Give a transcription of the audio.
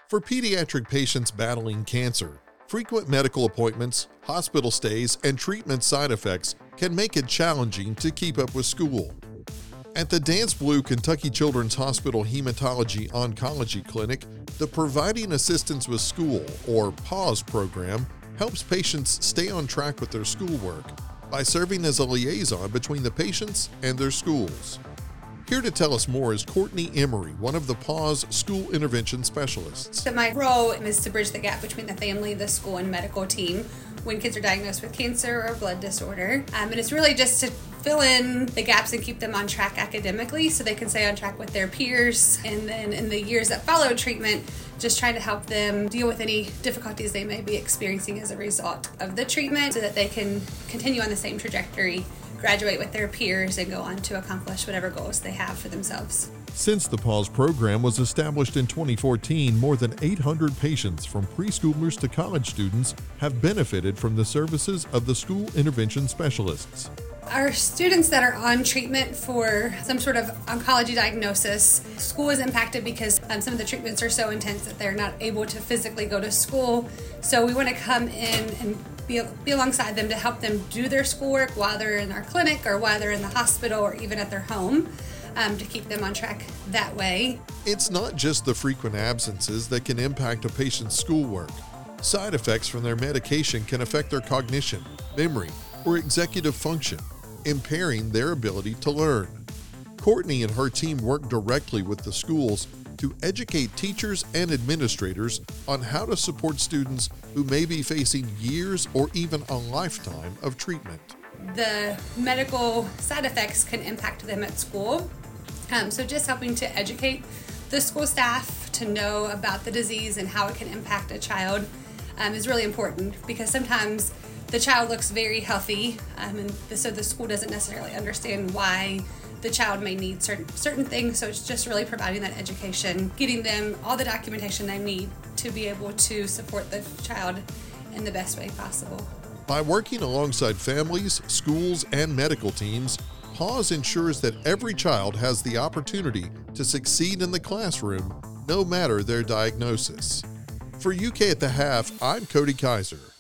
For pediatric patients battling cancer, frequent medical appointments, hospital stays, and treatment side effects can make it challenging to keep up with school. At the Dance Blue Kentucky Children's Hospital Hematology Oncology Clinic, the Providing Assistance with School, or PAWS program, helps patients stay on track with their schoolwork by serving as a liaison between the patients and their schools. Here to tell us more is Courtney Emery, one of the PAWS school intervention specialists. So my role is to bridge the gap between the family, the school, and medical team when kids are diagnosed with cancer or blood disorder. And it's really just to fill in the gaps and keep them on track academically so they can stay on track with their peers. And then in the years that follow treatment, just trying to help them deal with any difficulties they may be experiencing as a result of the treatment so that they can continue on the same trajectory, graduate with their peers, and go on to accomplish whatever goals they have for themselves. Since the PAWS program was established in 2014, more than 800 patients from preschoolers to college students have benefited from the services of the school intervention specialists. Our students that are on treatment for some sort of oncology diagnosis, school is impacted because some of the treatments are so intense that they're not able to physically go to school. So we want to come in and be alongside them to help them do their schoolwork while they're in our clinic or while they're in the hospital or even at their home, to keep them on track that way. It's not just the frequent absences that can impact a patient's schoolwork. Side effects from their medication can affect their cognition, memory, or executive function, impairing their ability to learn. Courtney and her team work directly with the schools to educate teachers and administrators on how to support students who may be facing years or even a lifetime of treatment. The medical side effects can impact them at school, so just helping to educate the school staff to know about the disease and how it can impact a child is really important, because sometimes the child looks very healthy, and so the school doesn't necessarily understand why the child may need certain things. So it's just really providing that education, getting them all the documentation they need to be able to support the child in the best way possible. By working alongside families, schools, and medical teams, PAWS ensures that every child has the opportunity to succeed in the classroom, no matter their diagnosis. For UK at the Half, I'm Cody Kaiser.